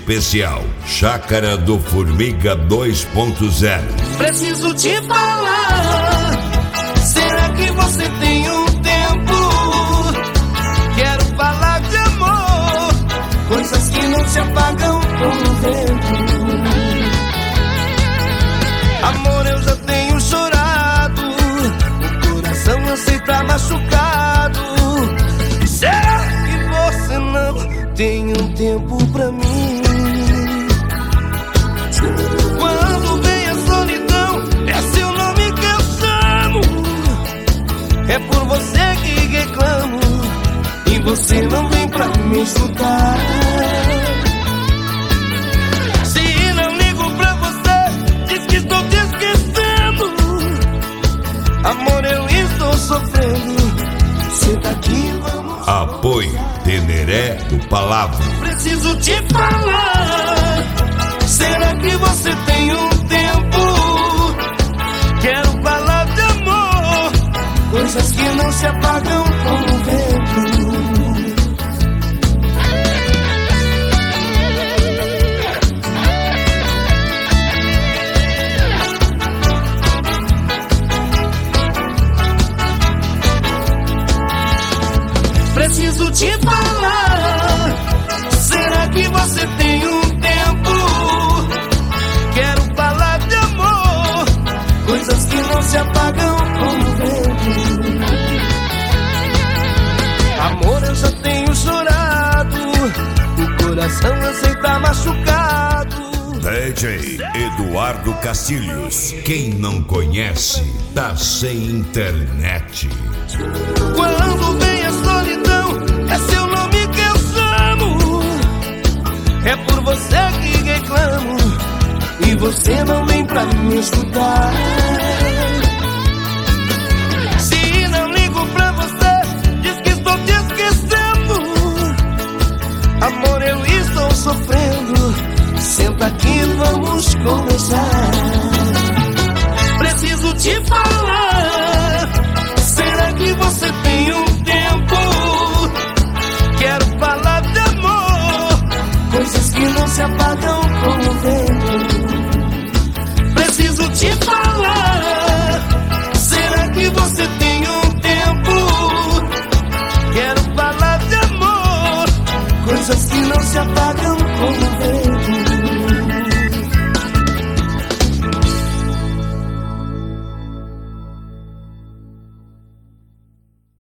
especial Chácara do Formiga 2.0. Preciso te falar, será que você tem um tempo? Quero falar de amor, coisas que não se apagam com o vento. Amor, eu já tenho chorado, o coração não sei tá machucado. Será que você não tem um tempo pra mim? Quando vem a solidão, é seu nome que eu chamo. É por você que reclamo, e você não vem pra me escutar. Se não ligo pra você, diz que estou te esquecendo. Amor, eu estou sofrendo. Senta aqui, vamos. Apoio Teneré do Palavra. Preciso te falar, será que você tem um tempo? Quero falar de amor, coisas que não se apagam com o vento. Preciso te falar, será que você tem um tempo? Quero falar de amor, coisas que não se apagam com o vento. Amor, eu já tenho chorado, o coração eu sei tá machucado. DJ Eduardo Castilhos, quem não conhece, tá sem internet. Quando vem a solidão, é seu nome que eu chamo. É por você que reclamo, e você não vem pra me escutar.